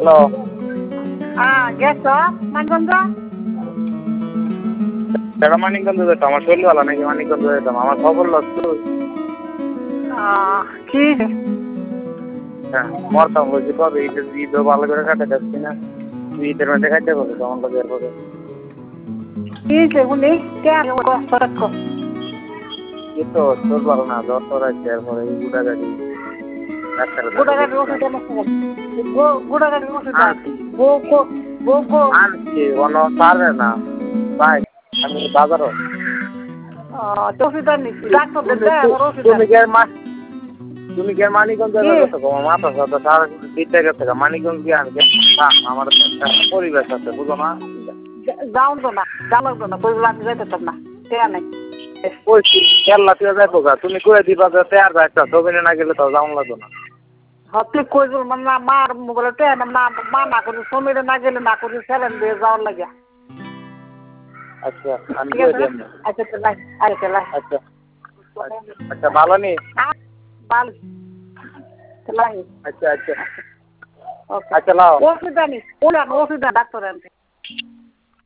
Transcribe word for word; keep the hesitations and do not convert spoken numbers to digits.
Hello. হ্যাঁ গেছ মানিকগঞ্জ? সেটা মানিকগঞ্জ যেতাম, আমার শরীর ভালো নাকি মানিকগঞ্জ যেতাম, আমার খবর লাগতো। কি হ্যাঁ মরতাম বলছি কবে ঈদের ঈদও ভালো করে কাটে যাচ্ছি না, ঈদের মধ্যে খাইতে পারবো তখন তো বের করে কি সেগুলি কেন কষ্ট রাখো? এই তো শরীর ভালো না, জ্বর টর আসছে, এরপরে এই গুড়া গাড়ি গুড়াগাড়ির ওষুধ এনে গুড়াগাড়ির ওষুধ বউ বউ গো আনছি কোনো পারবে না ভাই, আমি বাজারও ওষুধ আনিস ডাক্তারদের ওষুধ তুমি কি আর মা তুমি কি আর মানিকগঞ্জ গেছো? তোমার মাথা সাথে সারা দিতে গেছে মানিকগঞ্জ গিয়ে আমি আমার একটা পরিবেশ আছে বুঝো না, যাও তো না যা লাগতো না কই আমি যাইতাম না তেয়া নাই ওই কেরলা তুই যাইবো গা, তুমি কয়ে দিবা যে তেয়ার যাইতা ছবি না গেলে তো যাওয়া লাগতো না। তুই কই বল মানে না মার মোবাইলে টেয়া না মা না করি সমীরে না গেলে না করি স্যালেন দিয়ে যাওয়ার লাগে। আচ্ছা আমি ঠিক দিয়ে আছে দিলাম। আচ্ছা চলাই আচ্ছা লাই আচ্ছা আচ্ছা ভালো নি ভালো চলাই আচ্ছা আচ্ছা ওকে আচ্ছা লাও ওষুধ আনিস ওলা ওষুধ ডাক্তার আনতে